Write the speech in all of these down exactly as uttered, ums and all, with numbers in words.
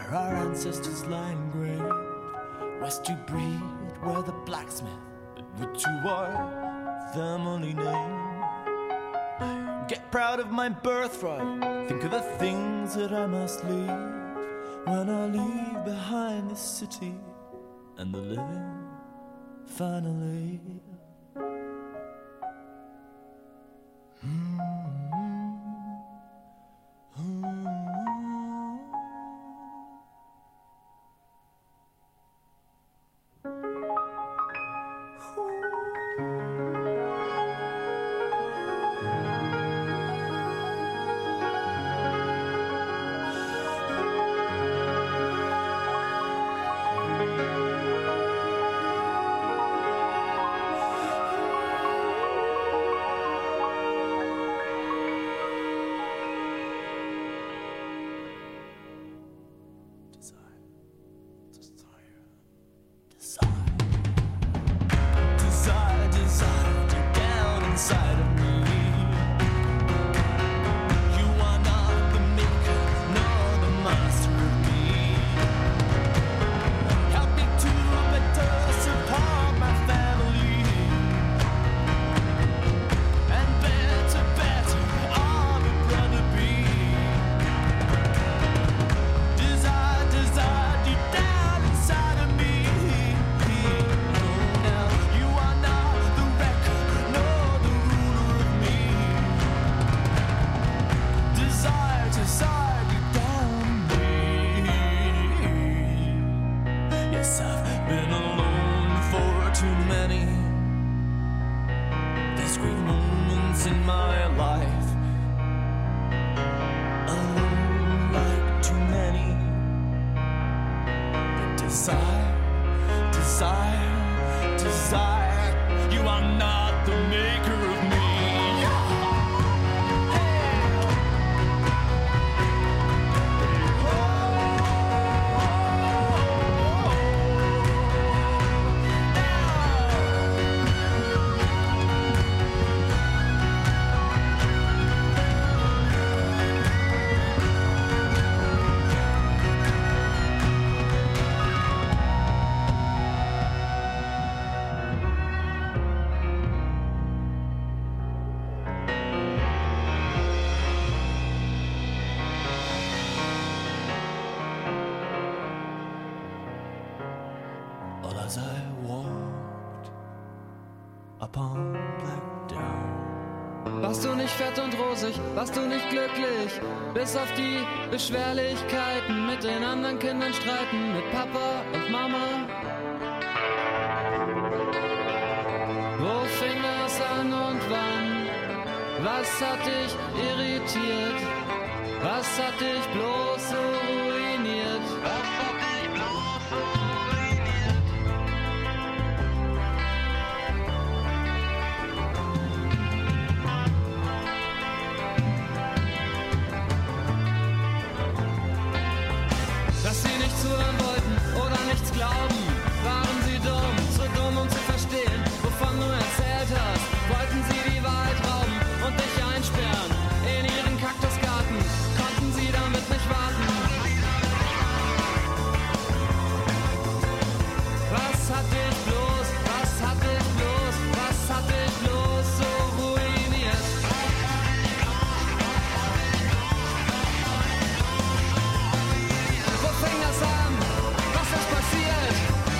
where our ancestors lie engraved. Rest you breed where the blacksmith would to war family name. Get proud of my birthright, think of the things that I must leave when I leave behind this city and the living finally. Mm-hmm. Mm-hmm. As I walked upon Black Down. Warst du nicht fett und rosig, warst du nicht glücklich, bis auf die Beschwerlichkeiten, mit den anderen Kindern streiten, mit Papa und Mama. Wo fing das an und wann? Was hat dich irritiert? Was hat dich bloß so ruiniert? Was hat dich bloß so ruiniert? Dass sie nicht zuhören wollten oder nichts glauben, waren sie dumm, zu dumm um zu verstehen, wovon du erzählt hast. Wollten sie die Wahrheit rauben und dich einsperren in ihren Kaktusgarten, konnten sie damit nicht warten. Was hat dich bloß, was hat dich bloß, was hat dich bloß so ruiniert? Wo fing das an? Was ist passiert?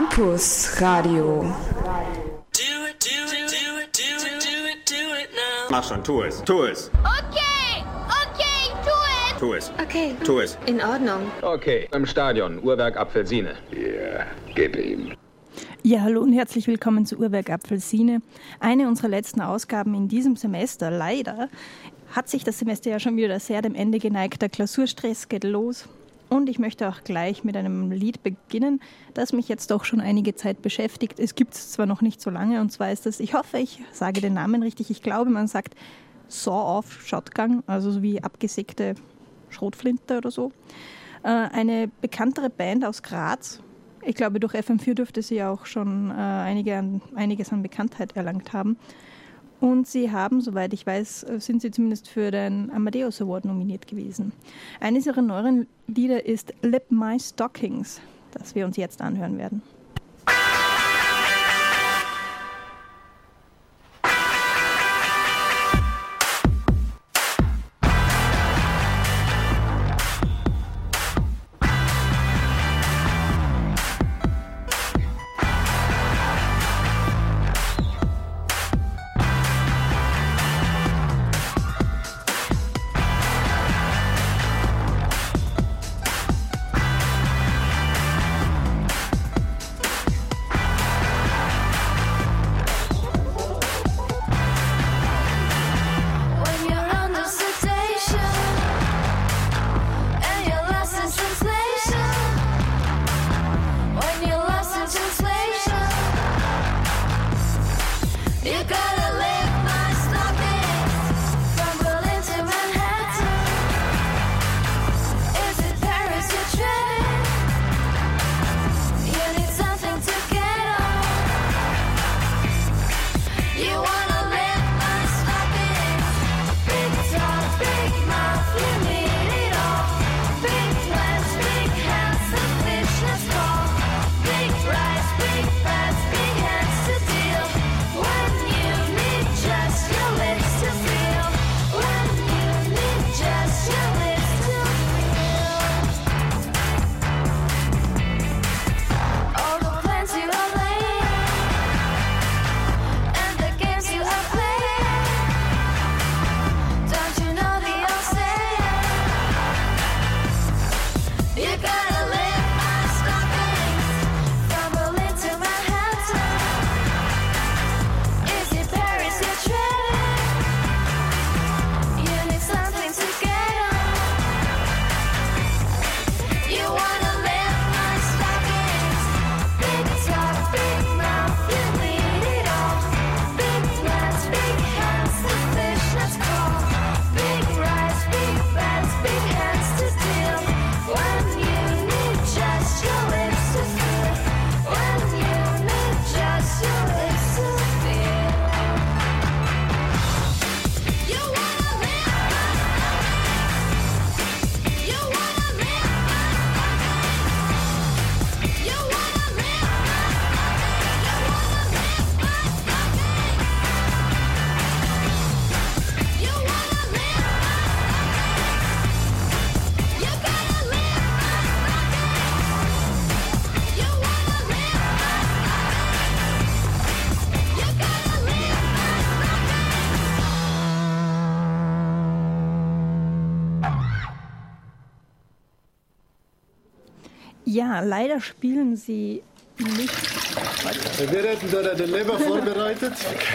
Campus Radio. Mach schon, tu es, tu es. Okay, okay, tu es. Tu es. Okay. Tu es. In Ordnung. Okay, im Stadion, Uhrwerk Apfelsine. Ja, yeah, gib ihm. Ja, hallo und herzlich willkommen zu Uhrwerk Apfelsine. Eine unserer letzten Ausgaben in diesem Semester. Leider hat sich das Semester ja schon wieder sehr dem Ende geneigt. Der Klausurstress geht los. Und ich möchte auch gleich mit einem Lied beginnen, das mich jetzt doch schon einige Zeit beschäftigt. Es gibt es zwar noch nicht so lange, und zwar ist das, ich hoffe, ich sage den Namen richtig, ich glaube, man sagt Saw-Off Shotgun, also so wie abgesägte Schrotflinte oder so. Eine bekanntere Band aus Graz. Ich glaube, durch F M vier dürfte sie auch schon einige, einiges an Bekanntheit erlangt haben. Und sie haben, soweit ich weiß, sind sie zumindest für den Amadeus Award nominiert gewesen. Eines ihrer neueren Lieder ist Lip My Stockings, das wir uns jetzt anhören werden. Ja, leider spielen sie nicht. Wir hätten da den Leber vorbereitet.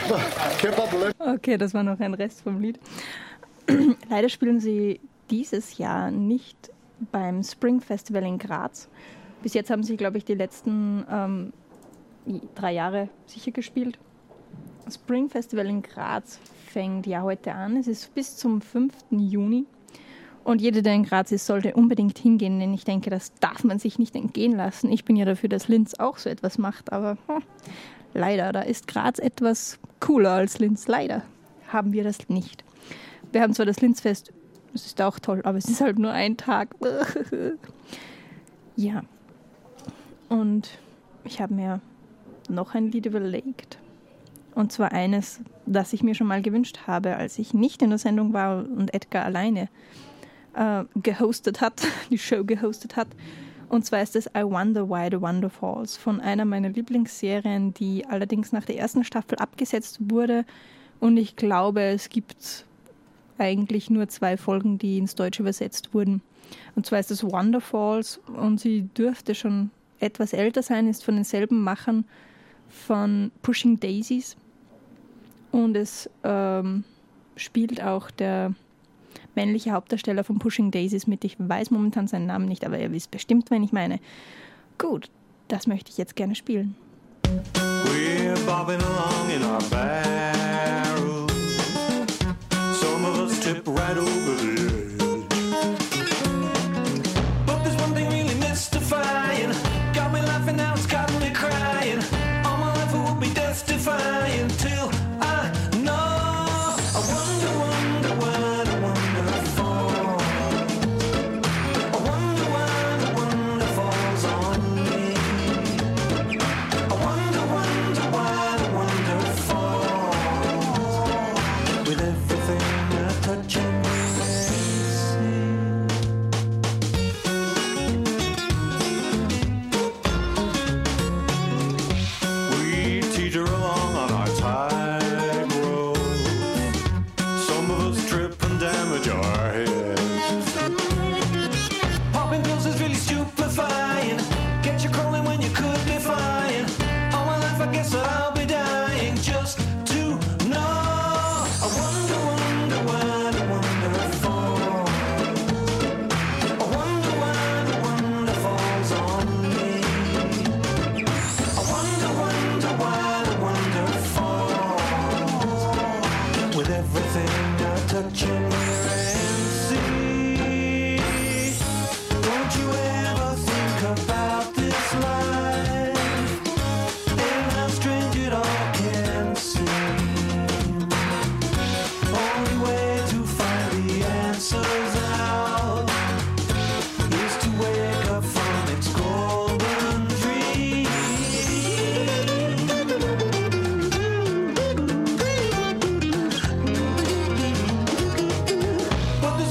Okay, das war noch ein Rest vom Lied. Leider spielen sie dieses Jahr nicht beim Spring Festival in Graz. Bis jetzt haben sie, glaube ich, die letzten ähm, drei Jahre sicher gespielt. Das Spring Festival in Graz fängt ja heute an. Es ist bis zum fünften Juni. Und jeder, der in Graz ist, sollte unbedingt hingehen, denn ich denke, das darf man sich nicht entgehen lassen. Ich bin ja dafür, dass Linz auch so etwas macht, aber hm, leider, da ist Graz etwas cooler als Linz. Leider haben wir das nicht. Wir haben zwar das Linzfest, das ist auch toll, aber es ist halt nur ein Tag. Ja, und ich habe mir noch ein Lied überlegt. Und zwar eines, das ich mir schon mal gewünscht habe, als ich nicht in der Sendung war und Edgar alleine äh, gehostet hat, die Show gehostet hat. Und zwar ist es I Wonder Why the Wonder Falls von einer meiner Lieblingsserien, die allerdings nach der ersten Staffel abgesetzt wurde. Und ich glaube, es gibt eigentlich nur zwei Folgen, die ins Deutsche übersetzt wurden. Und zwar ist es Wonder Falls und sie dürfte schon etwas älter sein, ist von denselben Machern von Pushing Daisies. Und es ähm, spielt auch der männliche Hauptdarsteller von Pushing Daisies mit. Ich weiß momentan seinen Namen nicht, aber ihr wisst bestimmt, wen ich meine. Gut, das möchte ich jetzt gerne spielen. We're bobbing along in our barrel. Some of us tip right over the edge. But there's one thing really mystifying. Got me laughing now, it's got me crying. All my life it will be testifying till I know. I wonder, wonder, why the wonder falls. I wonder why the wonder falls on me. I wonder, wonder why the wonder falls. With everything I touch and see. We teeter along on our tightrope. Some of us trip and damage our heads. Popping pills is really stupefying. Get you crawling when you could be flying. All my life I guess I'll be dying just to know. I wonder, wonder why the wonder falls. I wonder why the wonder falls on me. I wonder, wonder why the wonder falls. With everything I touch and hear and see. Don't you ever think about this life and how strange it all can seem? Only way to find the answers out is to wake up from its golden dream. But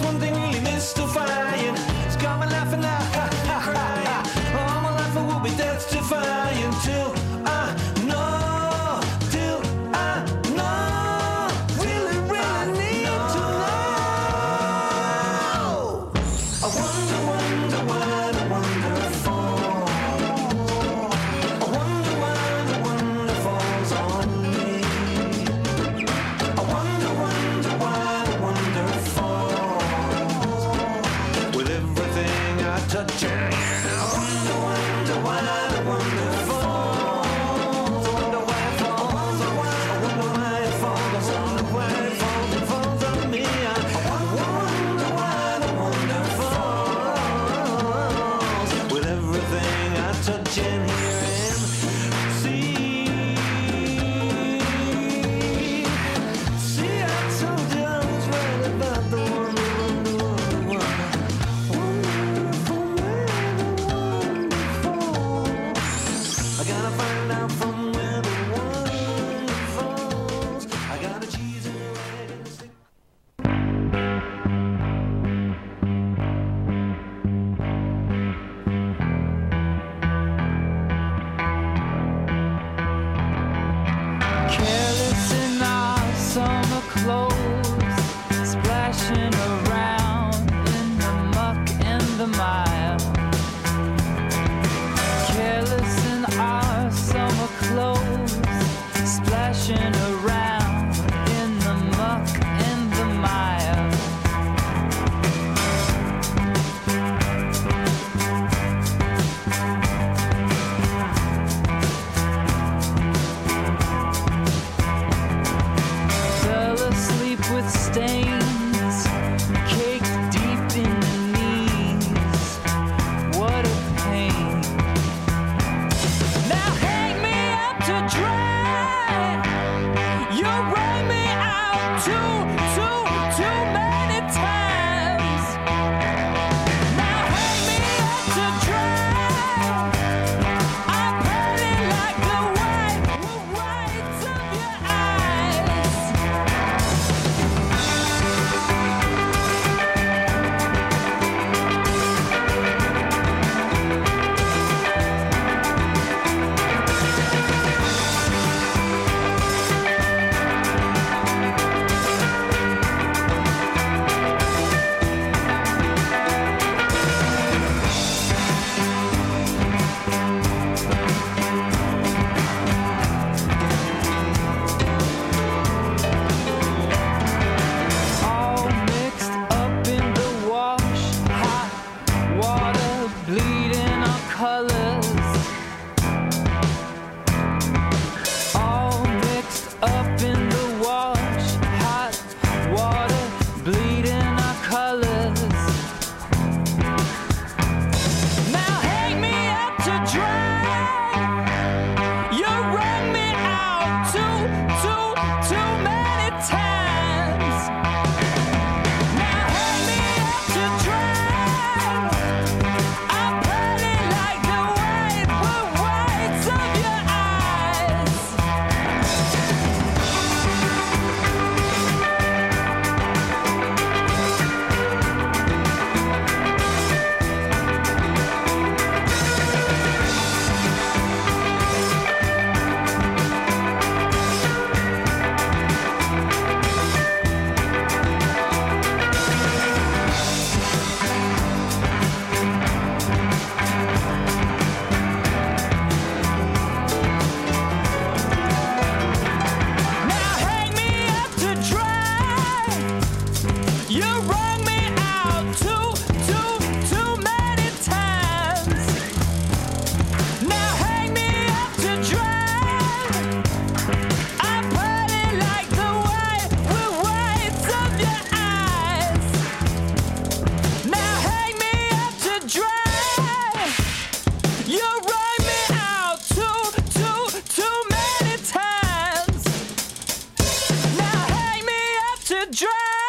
You wrung me out too, too, too many times. Now hang me up to dry. I put it like the white, the whites of your eyes. Now hang me up to dry. You wrung me out too, too, too many times. Now hang me up to dry.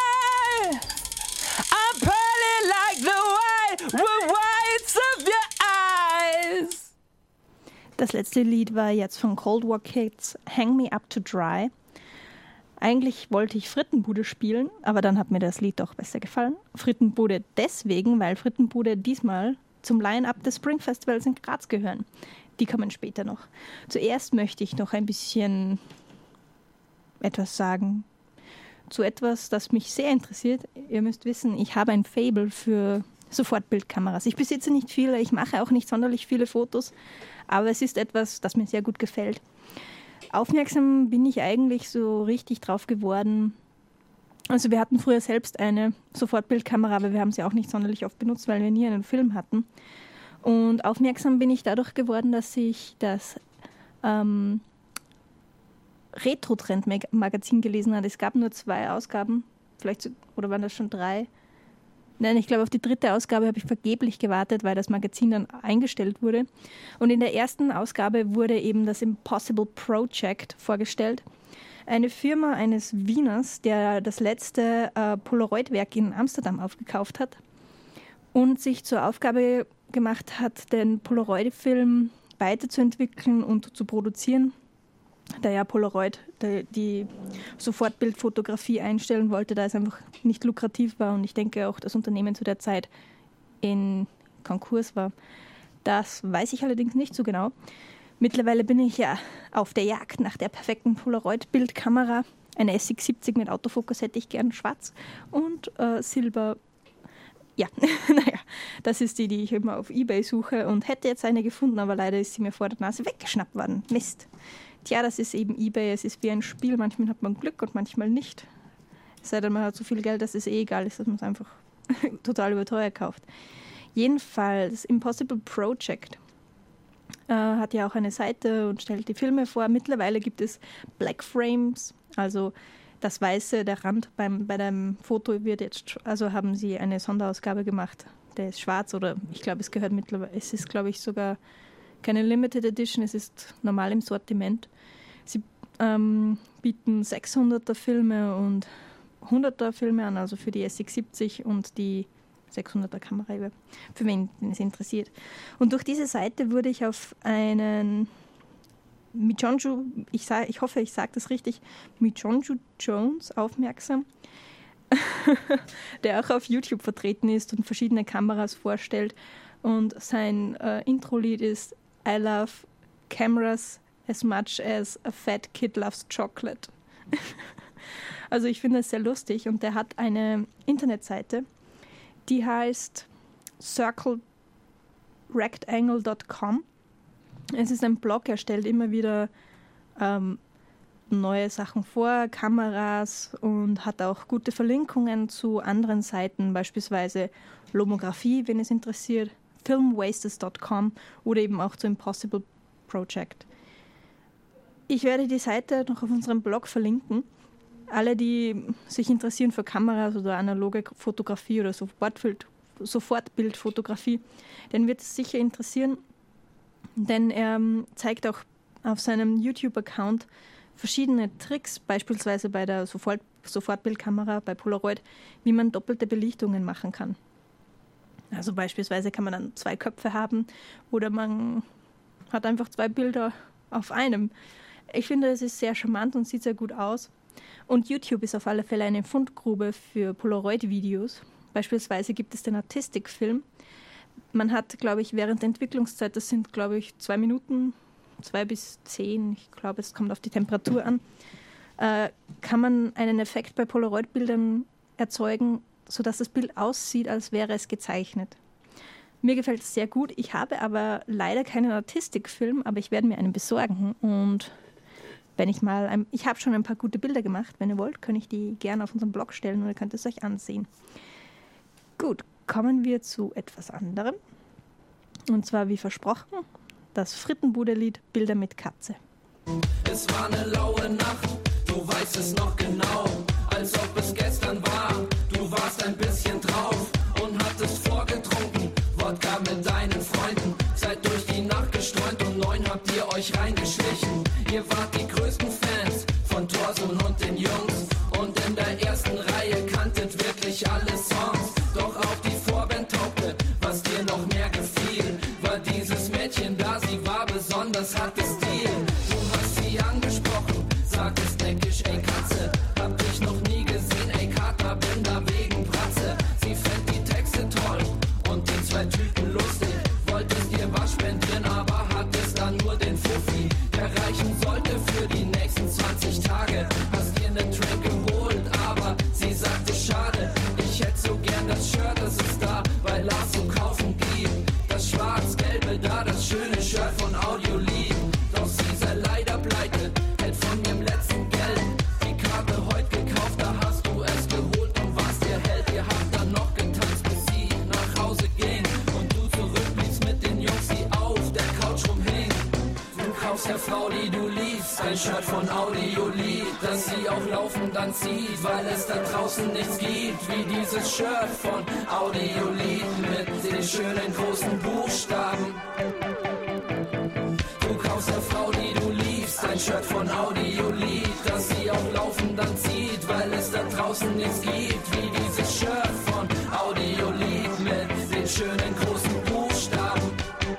I'm pearly like the white, the whites of your eyes. Das letzte Lied war jetzt von Cold War Kids, Hang Me Up to Dry. Eigentlich wollte ich Frittenbude spielen, aber dann hat mir das Lied doch besser gefallen. Frittenbude deswegen, weil Frittenbude diesmal zum Line-Up des Spring Festivals in Graz gehören. Die kommen später noch. Zuerst möchte ich noch ein bisschen etwas sagen zu etwas, das mich sehr interessiert. Ihr müsst wissen, ich habe ein Faible für Sofortbildkameras. Ich besitze nicht viele, ich mache auch nicht sonderlich viele Fotos, aber es ist etwas, das mir sehr gut gefällt. Aufmerksam bin ich eigentlich so richtig drauf geworden. Also wir hatten früher selbst eine Sofortbildkamera, aber wir haben sie auch nicht sonderlich oft benutzt, weil wir nie einen Film hatten. Und aufmerksam bin ich dadurch geworden, dass ich das ähm, Retro-Trend-Magazin gelesen habe. Es gab nur zwei Ausgaben, vielleicht oder waren das schon drei? Nein, ich glaube, auf die dritte Ausgabe habe ich vergeblich gewartet, weil das Magazin dann eingestellt wurde. Und in der ersten Ausgabe wurde eben das Impossible Project vorgestellt. Eine Firma eines Wieners, der das letzte äh, Polaroid-Werk in Amsterdam aufgekauft hat und sich zur Aufgabe gemacht hat, den Polaroid-Film weiterzuentwickeln und zu produzieren, da ja Polaroid die, die Sofortbildfotografie einstellen wollte, da es einfach nicht lukrativ war und ich denke auch das Unternehmen zu der Zeit in Konkurs war. Das weiß ich allerdings nicht so genau. Mittlerweile bin ich ja auf der Jagd nach der perfekten Polaroid-Bildkamera. Eine S X siebzig mit Autofokus hätte ich gern schwarz und äh, Silber. Ja, naja, das ist die, die ich immer auf eBay suche und hätte jetzt eine gefunden, aber leider ist sie mir vor der Nase weggeschnappt worden. Mist. Tja, das ist eben eBay, es ist wie ein Spiel, manchmal hat man Glück und manchmal nicht. Es sei denn, man hat so viel Geld, dass es eh egal ist, dass man es einfach total überteuert kauft. Jedenfalls, Impossible Project äh, hat ja auch eine Seite und stellt die Filme vor. Mittlerweile gibt es Black Frames, also das Weiße, der Rand beim, bei dem Foto wird jetzt, also haben sie eine Sonderausgabe gemacht, der ist schwarz oder ich glaube, es gehört mittlerweile, es ist glaube ich sogar keine Limited Edition, es ist normal im Sortiment. Sie ähm, bieten sechshunderter Filme und hunderter Filme an, also für die S X siebzig und die sechshunderter Kamera, für wen es interessiert. Und durch diese Seite wurde ich auf einen Michonju, ich, sag, ich hoffe, ich sage das richtig, Michonju Jones aufmerksam, der auch auf YouTube vertreten ist und verschiedene Kameras vorstellt. Und sein äh, Intro-Lied ist I love cameras as much as a fat kid loves chocolate. Also ich finde es sehr lustig und der hat eine Internetseite, die heißt circle rectangle dot com. Es ist ein Blog, er stellt immer wieder ähm, neue Sachen vor, Kameras und hat auch gute Verlinkungen zu anderen Seiten, beispielsweise Lomographie, wenn es interessiert, film wasters dot com oder eben auch zu Impossible Project. Ich werde die Seite noch auf unserem Blog verlinken. Alle, die sich interessieren für Kameras oder analoge Fotografie oder Sofortbild, Sofortbildfotografie, den wird es sicher interessieren, denn er zeigt auch auf seinem YouTube-Account verschiedene Tricks, beispielsweise bei der Sofort, Sofortbildkamera, bei Polaroid, wie man doppelte Belichtungen machen kann. Also beispielsweise kann man dann zwei Köpfe haben oder man hat einfach zwei Bilder auf einem. Ich finde, es ist sehr charmant und sieht sehr gut aus. Und YouTube ist auf alle Fälle eine Fundgrube für Polaroid-Videos. Beispielsweise gibt es den Artistic-Film. Man hat, glaube ich, während der Entwicklungszeit, das sind, glaube ich, zwei Minuten, zwei bis zehn, ich glaube, es kommt auf die Temperatur an, äh, kann man einen Effekt bei Polaroid-Bildern erzeugen, sodass das Bild aussieht, als wäre es gezeichnet. Mir gefällt es sehr gut. Ich habe aber leider keinen Artistic-Film, aber ich werde mir einen besorgen und wenn ich mal, ein, ich habe schon ein paar gute Bilder gemacht. Wenn ihr wollt, kann ich die gerne auf unseren Blog stellen und ihr könnt es euch ansehen. Gut, kommen wir zu etwas anderem. Und zwar, wie versprochen, das Frittenbude-Lied Bilder mit Katze. Es war eine laue Nacht, du weißt es noch genau, als ob es gestern war. Du warst ein bisschen drauf und hattest vorgetrunken, Wodka mit deinen Freunden. Seid durch die Nacht gestreunt, um neun habt ihr euch reingeschlichen. Ihr wart die größten Fans von Thorsten und den Jungs. Und in der ersten Reihe kanntet wirklich alle Songs. Doch auch die Vorband taugte, was dir noch mehr gefiel. War dieses Mädchen da, sie war besonders, hatte Stil. Du hast sie angesprochen, sagtest neckisch, ey Katze. Hab dich noch nie gesehen, ey Kater, bin da wegen Bratze. Sie fand die Texte toll und die zwei Typen lustig. Wolltest dir was spendieren, aber hattest dann nur den Fuffi, der reichen sollte für die nächsten zwanzig Tage. Hast dir ne Track geholt, aber sie sagte schade. Ich hätte so gern das Shirt, das ist da bei Lars zu kaufen gibt. Das schwarz-gelbe da, das schöne Shirt von Audiolied. Doch sie sei leider pleite, hält von ihrem letzten Geld die Karte heute gekauft, da hast du es geholt und warst ihr Held. Ihr habt dann noch getanzt, bis sie nach Hause ging und du zurückbliebst mit den Jungs, die auf der Couch rumhingen. Du kaufst der Frau, die du liebst, ein Shirt von Audiolied, das sie auch laufend dann zieht, weil es da draußen nichts gibt wie dieses Shirt von Audiolied mit den schönen großen Buchstaben. Du kaufst der Frau, die du liebst, ein Shirt von Audiolied, das sie auch laufend dann zieht, weil es da draußen nichts gibt wie dieses Shirt von Audiolied mit den schönen großen Buchstaben.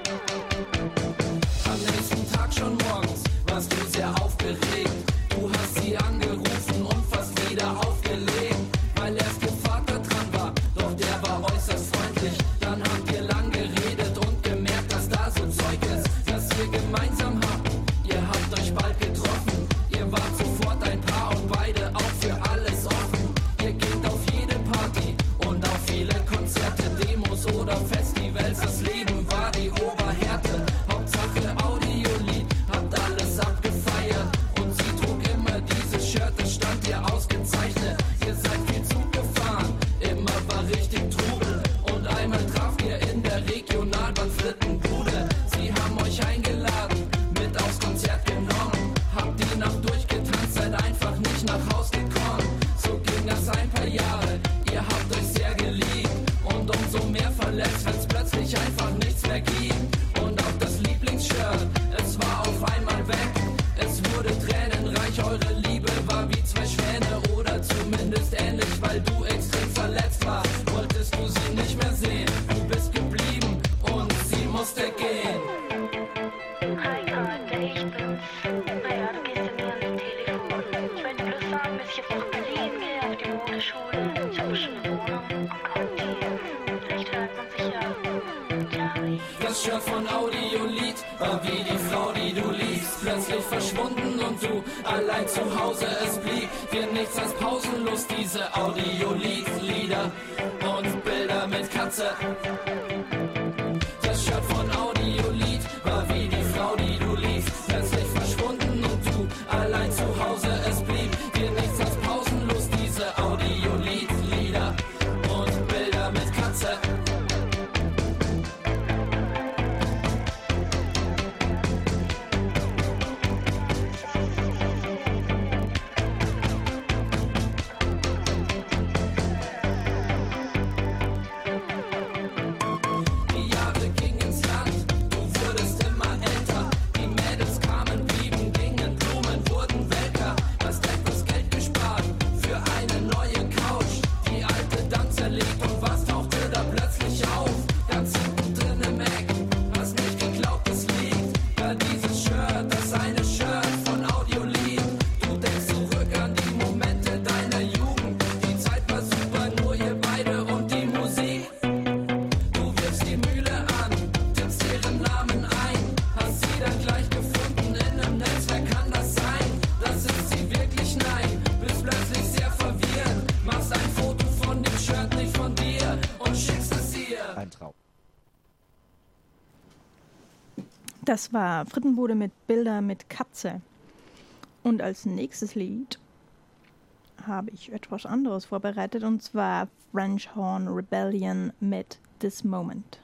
Am nächsten Tag schon morgens warst du sehr aufgeregt. Du hast sie angerufen und fast wieder aufgelegt, weil erst ihr Vater dran war, doch der war äußerst freundlich. Dann habt ihr lang geredet und gemerkt, dass da so Zeug ist, das ihr gemeinsam habt. Ihr habt euch bald getroffen, ihr wart sofort ein Paar und beide auch für alles offen. Ihr geht auf jede Party und auf viele Konzerte, Demos oder Festivals. Das Leben war die Oberhärte, Hauptsache Audiolied, habt alles abgefeiert. Und sie trug immer dieses Shirt, das stand ihr ausgezeichnet. Ihr seid viel Zug gefahren, immer war richtig Trubel. Und einmal traft ihr in der Regionalbahn Frittenbude. Sie haben euch eingeladen, mit aufs Konzert genommen. Habt die Nacht durchgetanzt, seid einfach nicht nach Haus gekommen. So ging das ein paar Jahre, ihr habt euch sehr geliebt. Und umso mehr verletzt, wenn's plötzlich einfach nichts mehr gibt. Und auch das Lieblingsshirt, es war auf einmal weg. Es wurde tränenreich, eure Liebe war wie zwei Schwäne oder zumindest ähnlich, weil du extrem verletzt warst. Wolltest du sie nicht mehr sehen, du bist geblieben und sie musste gehen. Hi Karte, ich bin's. Naja, du gehst ja mir an den Telefon. Ich wollte bloß sagen, dass ich jetzt nach Berlin gehe, auf die Modeschule. Ich habe schon eine Wohnung und Conti. Vielleicht hört man sich ja. Ciao. Das Shirt von Audiolied war wie die Frau, die du liebst, plötzlich verschwunden und du allein zu Hause. Es blieb dir nichts als pausenlos diese Audiolied-Lieder und Bilder mit Katze. Das Shirt von Audiolied war wie die Frau, die du liebst, plötzlich verschwunden und du allein zu Hause. Es blieb dir nichts als pausenlos diese Audiolied-Lieder und Bilder mit Katze. Die Jahre gingen ins Land, du wurdest immer älter. Die Mädels kamen, blieben, gingen, Blumen wurden welker. Hast etwas Geld gespart für eine neue Couch. Die alte dann zerlegt und was tauchte da plötzlich auf? Ganz hinten drin im Eck, hast nicht geglaubt, es liegt da dieses Shirt, das eine Shirt von Audiolied. Du denkst zurück an die Momente deiner Jugend. Die Zeit war super, nur ihr beide und die Musik. Du wirfst die Mühle an, tippst ihren Namen ein, hast sie dann gleich gefunden in einem Netz. Wer kann das sein? Das ist sie wirklich? Nein, bist plötzlich sehr verwirrt, machst ein Foto von dem Shirt, nicht von dir und schickst es ihr. Ein Traum. Das war Frittenbude mit Bilder mit Katze. Und als nächstes Lied habe ich etwas anderes vorbereitet, und zwar French Horn Rebellion mit This Moment.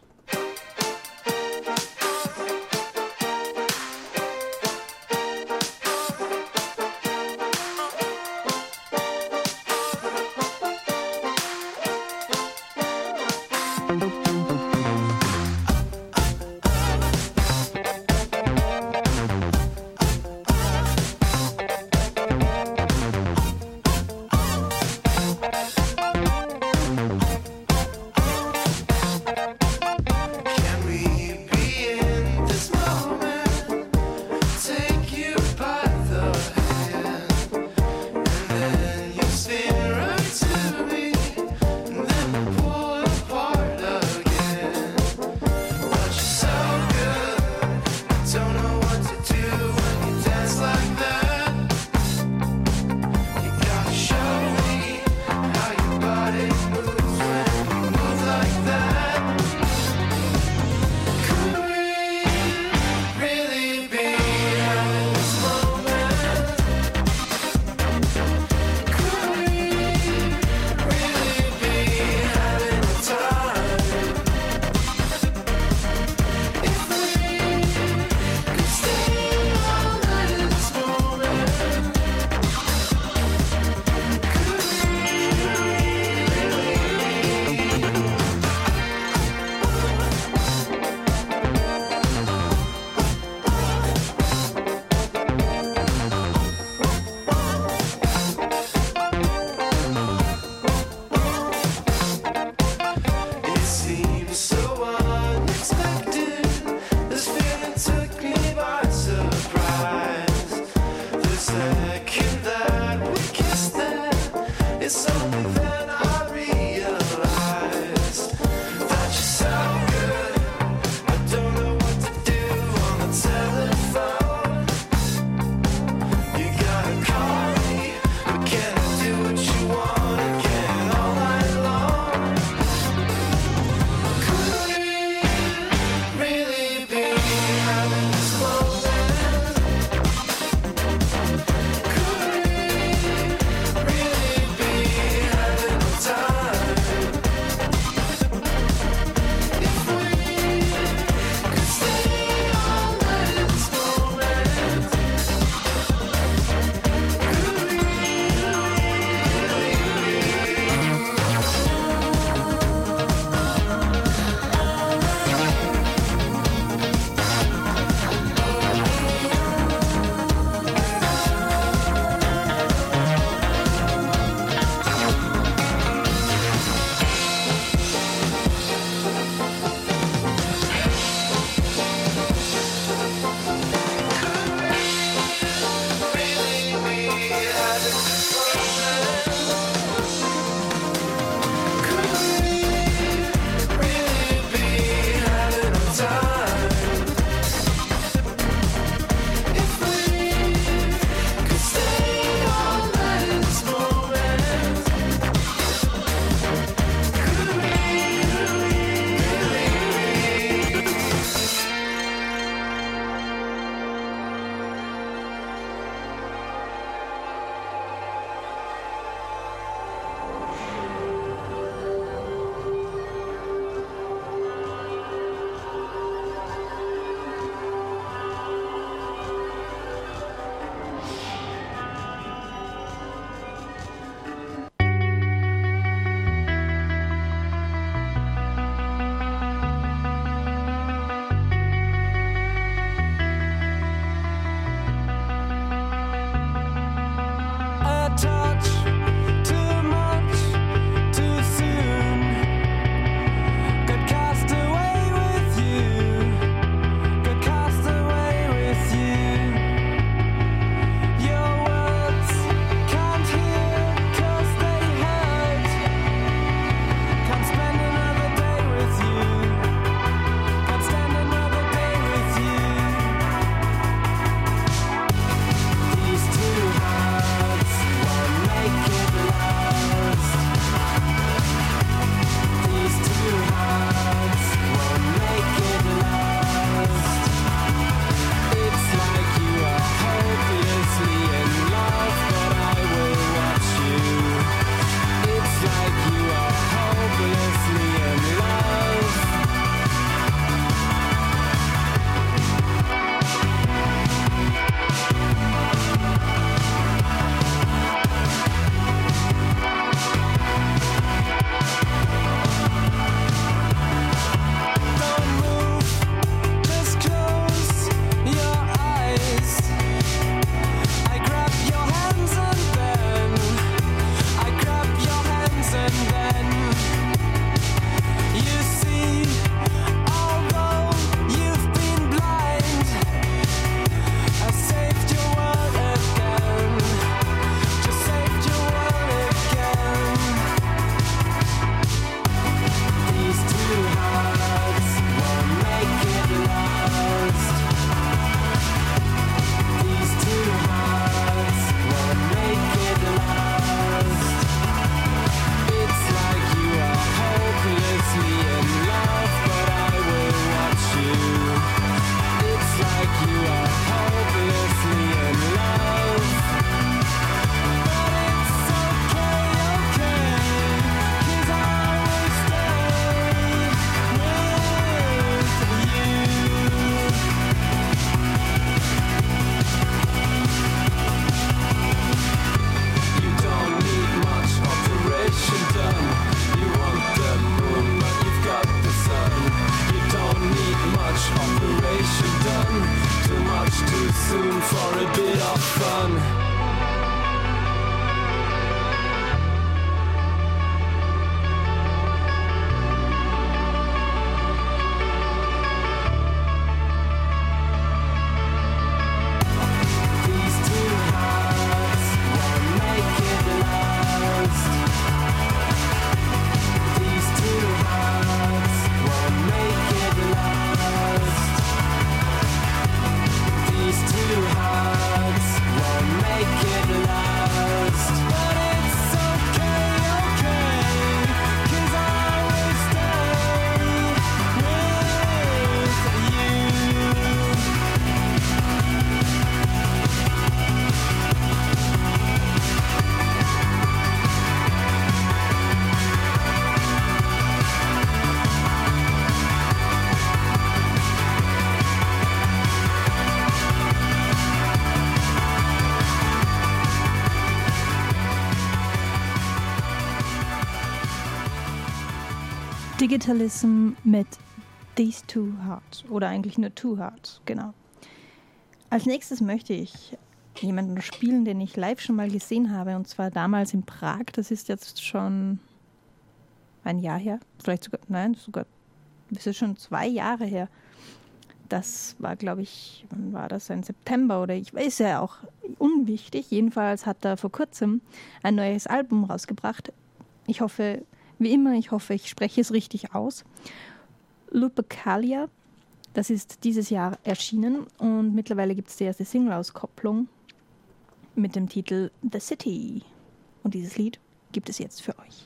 Digitalism mit These Two Hearts oder eigentlich nur Two Hearts, genau. Als nächstes möchte ich jemanden spielen, den ich live schon mal gesehen habe, und zwar damals in Prag. Das ist jetzt schon ein Jahr her, vielleicht sogar, nein, sogar, das ist schon zwei Jahre her. Das war, glaube ich, wann war das, ein September oder ich weiß ja auch unwichtig. Jedenfalls hat er vor kurzem ein neues Album rausgebracht. Ich hoffe, wie immer, ich hoffe, ich spreche es richtig aus. Lupercalia, das ist dieses Jahr erschienen und mittlerweile gibt es die erste Single-Auskopplung mit dem Titel The City. Und dieses Lied gibt es jetzt für euch.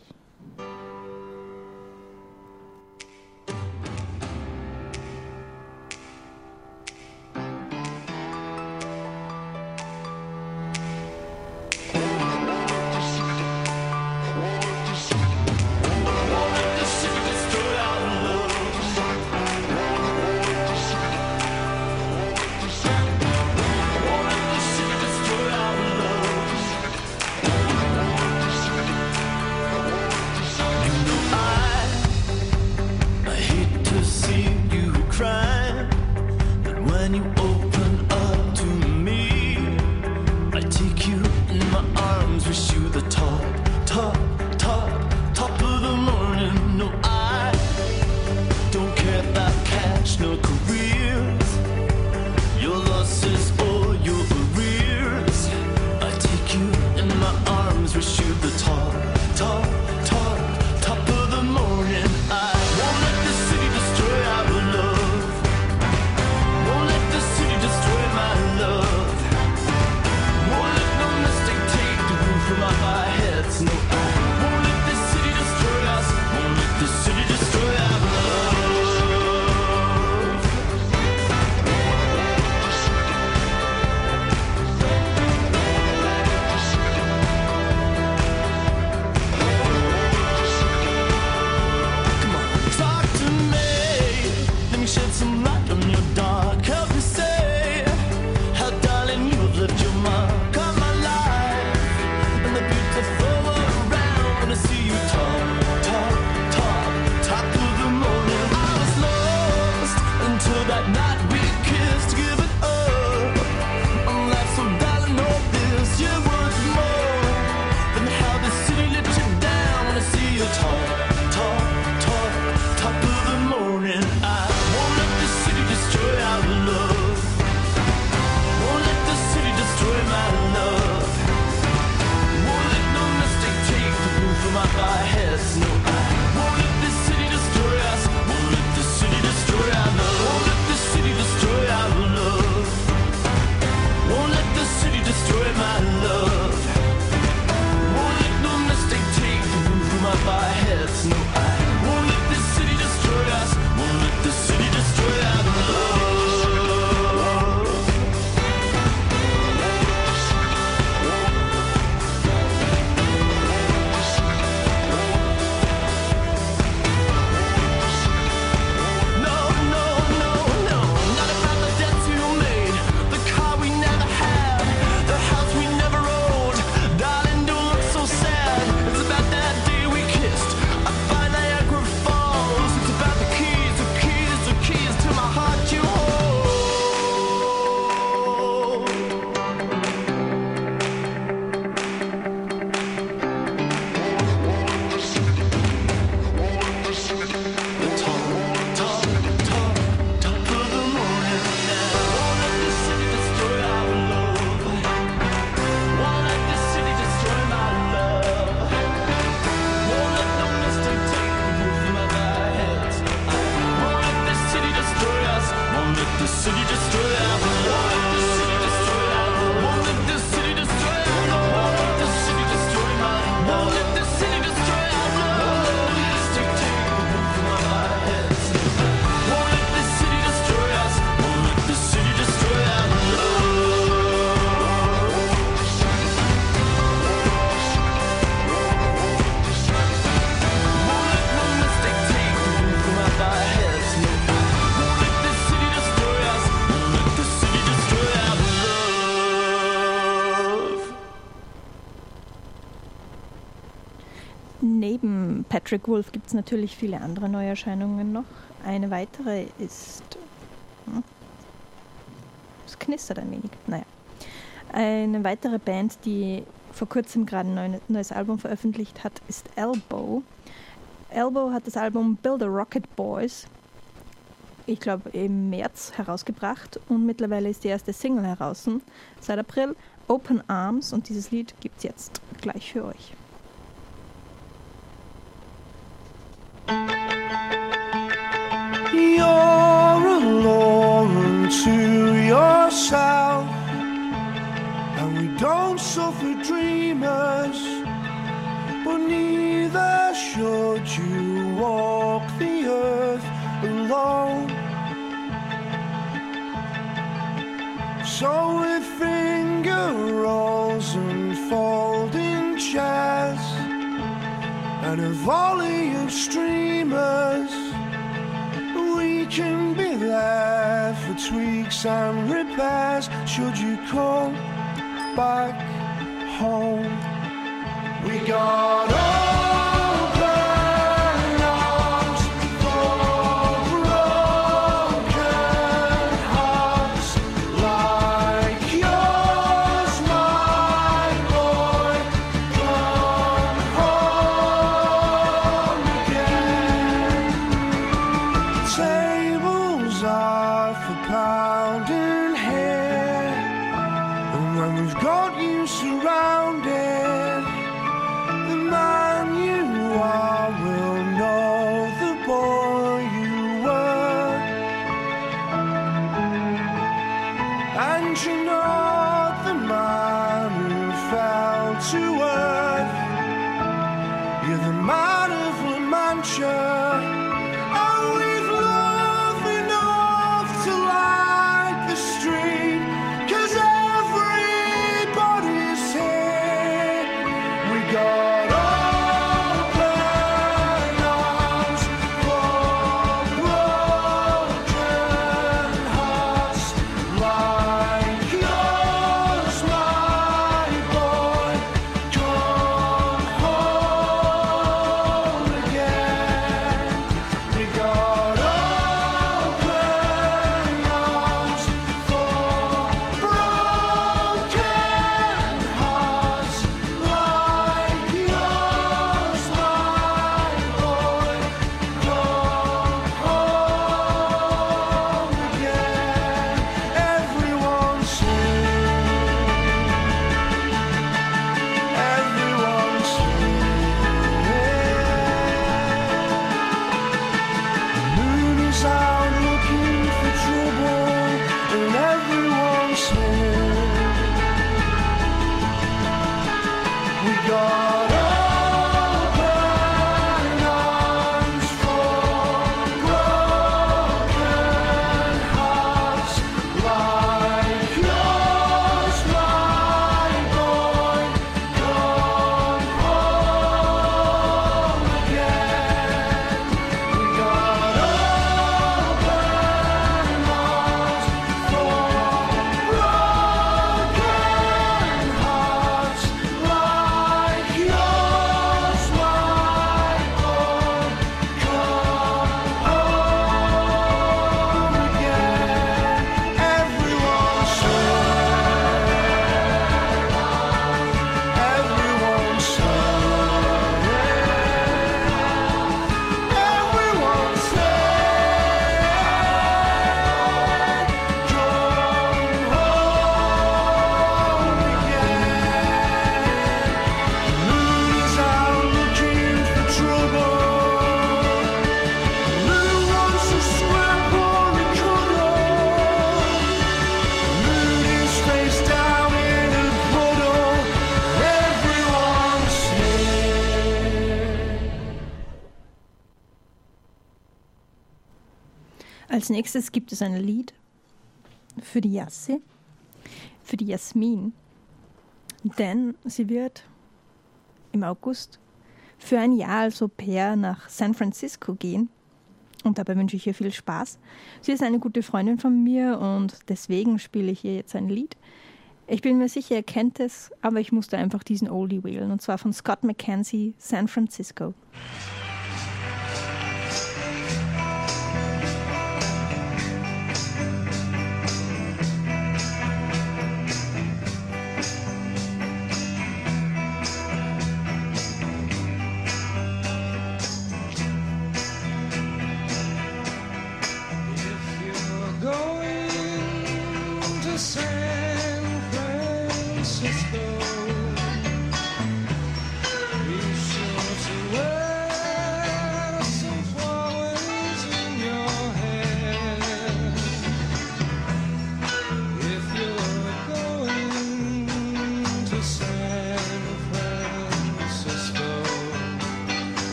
Wanted Electric Wolf gibt es natürlich viele andere Neuerscheinungen noch. Eine weitere ist... Hm, es knistert ein wenig. Naja. Eine weitere Band, die vor kurzem gerade ein neues Album veröffentlicht hat, ist Elbow. Elbow hat das Album Build a Rocket Boys, ich glaube im März herausgebracht und mittlerweile ist die erste Single heraus. Seit April, Open Arms, und dieses Lied gibt es jetzt gleich für euch. You're alone to yourself, and we don't suffer dreamers, but neither should you walk the earth alone. So with finger rolls and folding chairs and a volley of streamers, we can be there for tweaks and repairs should you come back home. We got open arms for broken hearts like yours, my boy. Come home again. Tables are for pounding here, and when we've got you surrounded, the man you are will know the boy you were. And you're not the man who fell to earth, you're the man of La Mancha. And we've love enough to light the street, 'cause everybody's here. We got open arms for broken hearts like yours, my boy. Come home again. We got open arms for broken hearts like yours, my boy. Come home again. Everyone's here. Everyone's here. Moon is out looking for trouble, and everyone's here. We got open arms for broken hearts like yours, my boy. Come home again. We got open arms for broken hearts like yours, my boy. Come home again. Everyone's Everyone's Everyone's Come home again. Moon is out looking for trouble. Moon wants to scrap or a cuddle. Moon is face down in a puddle. Everyone's here. Als nächstes gibt es ein Lied für die Jasse, für die Jasmin, denn sie wird im August für ein Jahr als Au-pair nach San Francisco gehen und dabei wünsche ich ihr viel Spaß. Sie ist eine gute Freundin von mir und deswegen spiele ich ihr jetzt ein Lied. Ich bin mir sicher, ihr kennt es, aber ich musste einfach diesen Oldie wählen, und zwar von Scott McKenzie, San Francisco.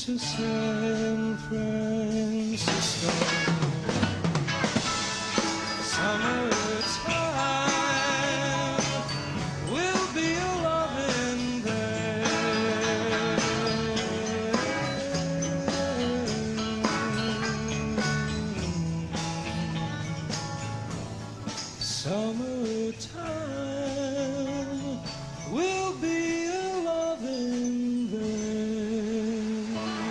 to San Francisco. Summertime will be a loving there. Summertime will be a loving there.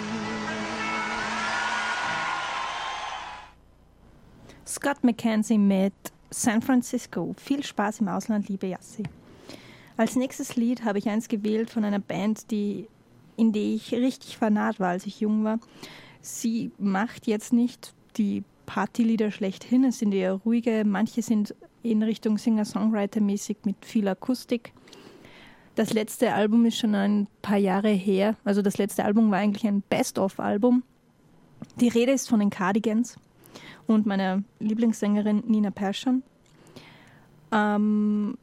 Scott McKenzie mit San Francisco. Viel Spaß im Ausland, liebe Jassi. Als nächstes Lied habe ich eins gewählt von einer Band, die, in die ich richtig vernarrt war, als ich jung war. Sie macht jetzt nicht die Partylieder schlechthin, es sind eher ruhige, manche sind in Richtung Singer-Songwriter-mäßig mit viel Akustik. Das letzte Album ist schon ein paar Jahre her, also das letzte Album war eigentlich ein Best-of-Album. Die Rede ist von den Cardigans und meiner Lieblingssängerin Nina Persson. Ähm,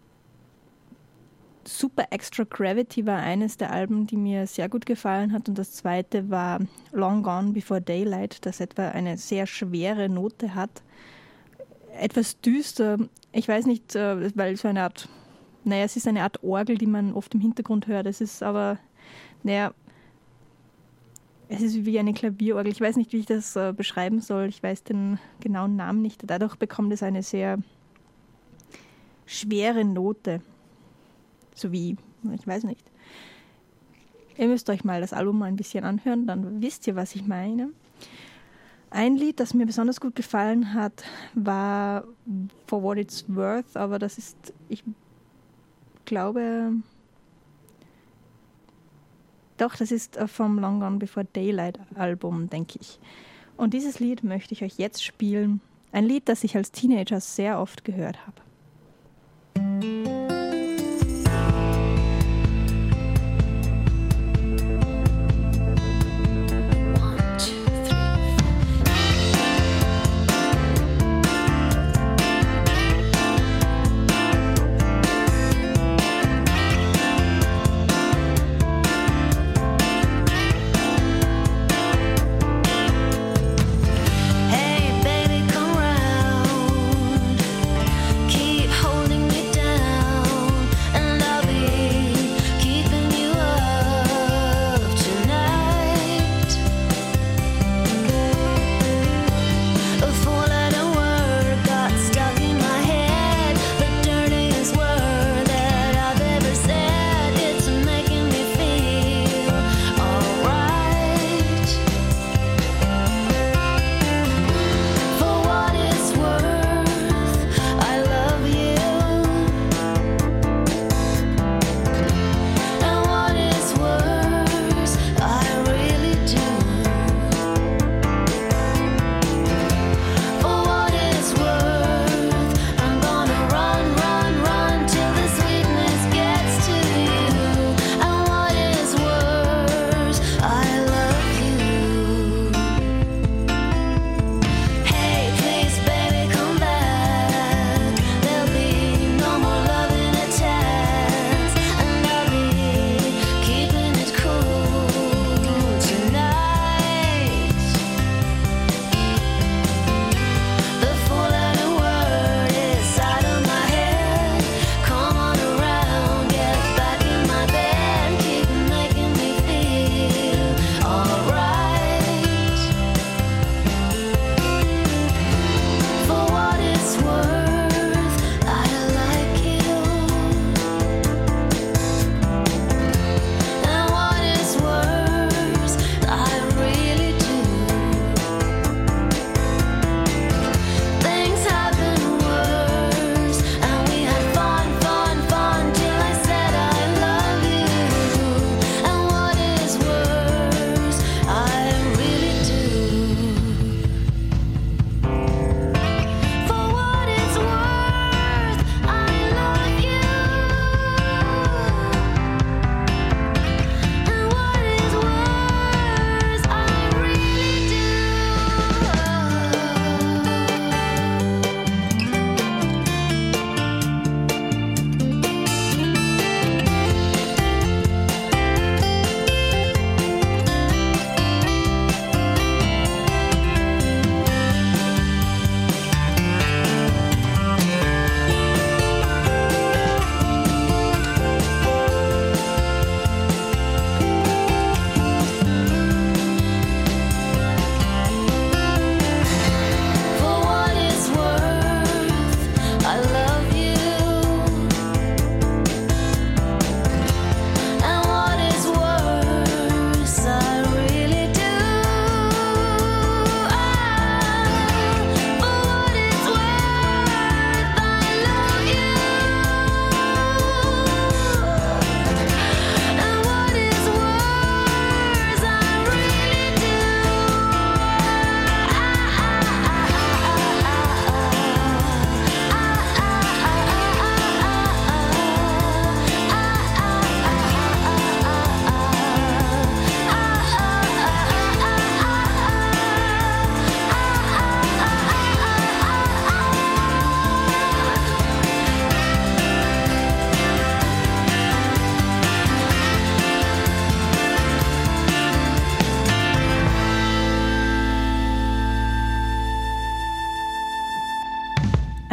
Super Extra Gravity war eines der Alben, die mir sehr gut gefallen hat, und das zweite war Long Gone Before Daylight, das etwa eine sehr schwere Note hat. Etwas düster, ich weiß nicht, weil so eine Art, naja, es ist eine Art Orgel, die man oft im Hintergrund hört, es ist aber, naja, es ist wie eine Klavierorgel, ich weiß nicht, wie ich das äh, beschreiben soll, ich weiß den genauen Namen nicht, dadurch bekommt es eine sehr schwere Note. So wie, ich weiß nicht. Ihr müsst euch mal das Album mal ein bisschen anhören, dann wisst ihr, was ich meine. Ein Lied, das mir besonders gut gefallen hat, war For What It's Worth, aber das ist, ich glaube, doch, das ist vom Long Gone Before Daylight Album, denke ich. Und dieses Lied möchte ich euch jetzt spielen. Ein Lied, das ich als Teenager sehr oft gehört habe. Hey baby, come round.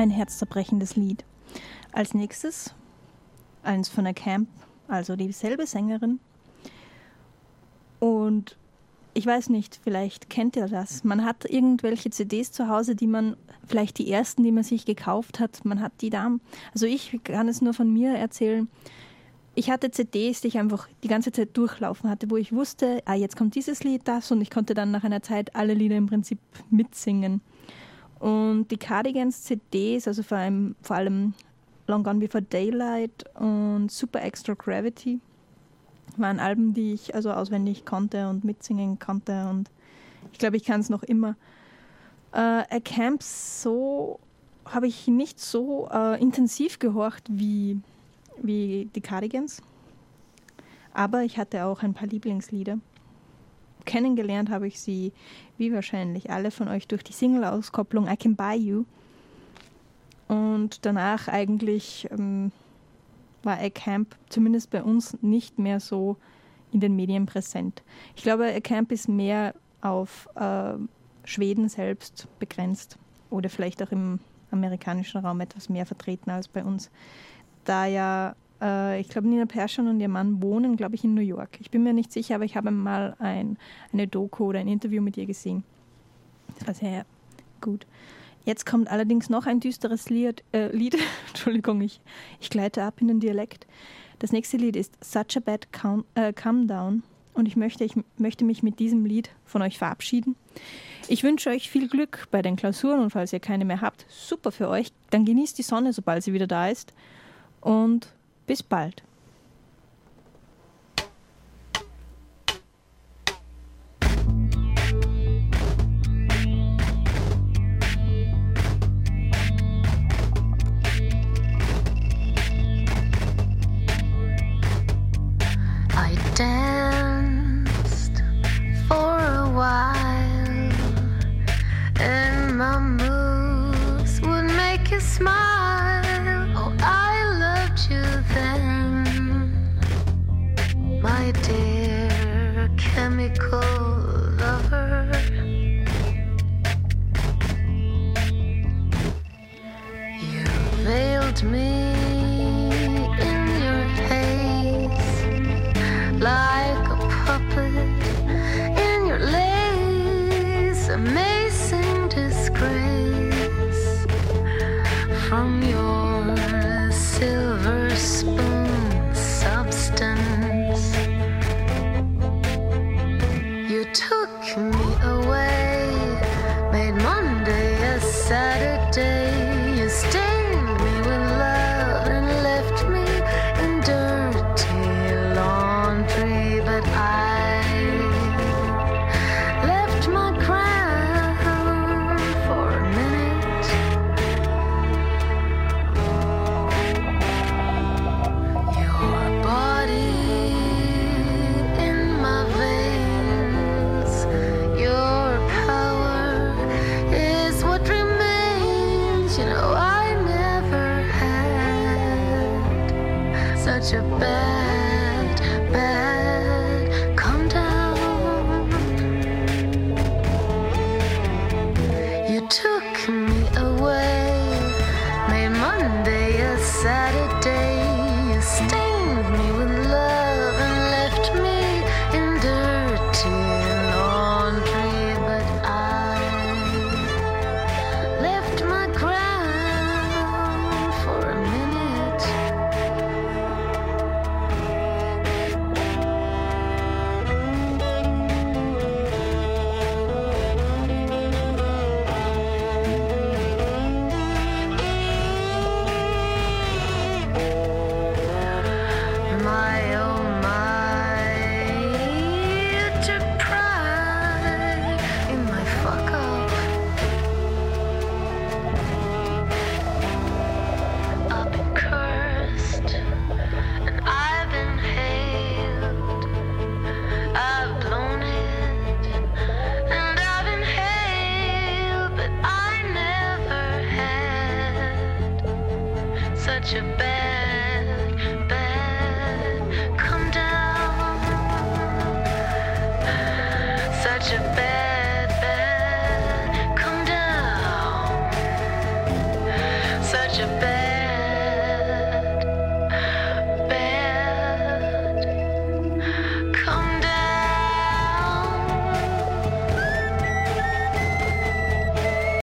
ein herzzerбrechendes Lied. Als nächstes eins von A Camp, also dieselbe Sängerin. Und ich weiß nicht, vielleicht kennt ihr das. Man hat irgendwelche C Ds zu Hause, die man, vielleicht die ersten, die man sich gekauft hat, man hat die da. Also ich kann es nur von mir erzählen. Ich hatte C Ds, die ich einfach die ganze Zeit durchlaufen hatte, wo ich wusste, ah, jetzt kommt dieses Lied, das, und ich konnte dann nach einer Zeit alle Lieder im Prinzip mitsingen. Und die Cardigans C Ds, also vor allem, vor allem Long Gone Before Daylight und Super Extra Gravity, waren Alben, die ich also auswendig konnte und mitsingen konnte, und ich glaube, ich kann es noch immer. Äh, A Camp so habe ich nicht so äh, intensiv gehorcht wie, wie die Cardigans, aber ich hatte auch ein paar Lieblingslieder. Kennengelernt habe ich sie, wie wahrscheinlich alle von euch, durch die Single-Auskopplung I Can Buy You, und danach eigentlich ähm, war A Camp zumindest bei uns nicht mehr so in den Medien präsent. Ich glaube, A Camp ist mehr auf äh, Schweden selbst begrenzt oder vielleicht auch im amerikanischen Raum etwas mehr vertreten als bei uns. Da ja, äh, ich glaube, Nina Persson und ihr Mann wohnen, glaube ich, in New York. Ich bin mir nicht sicher, aber ich habe mal ein, eine Doku oder ein Interview mit ihr gesehen. Das war sehr gut. Jetzt kommt allerdings noch ein düsteres Lied. Äh, Lied. Entschuldigung, ich, ich gleite ab in den Dialekt. Das nächste Lied ist Such a Bad Calm, äh, Calm Down. Und ich möchte, ich möchte mich mit diesem Lied von euch verabschieden. Ich wünsche euch viel Glück bei den Klausuren, und falls ihr keine mehr habt, super für euch. Dann genießt die Sonne, sobald sie wieder da ist. Und bis bald. Danced for a while, and my moves would make you smile. Oh, I loved you then, my dear chemical lover. You veiled me like a puppet in your lace, amazing disgrace from your silver spoon substance. You took me away, made Monday a Saturday. You stained me with love and left me in dirty laundry, but I left my crown for a minute. Your body in my veins, your power is what remains. You know, I never had such a bad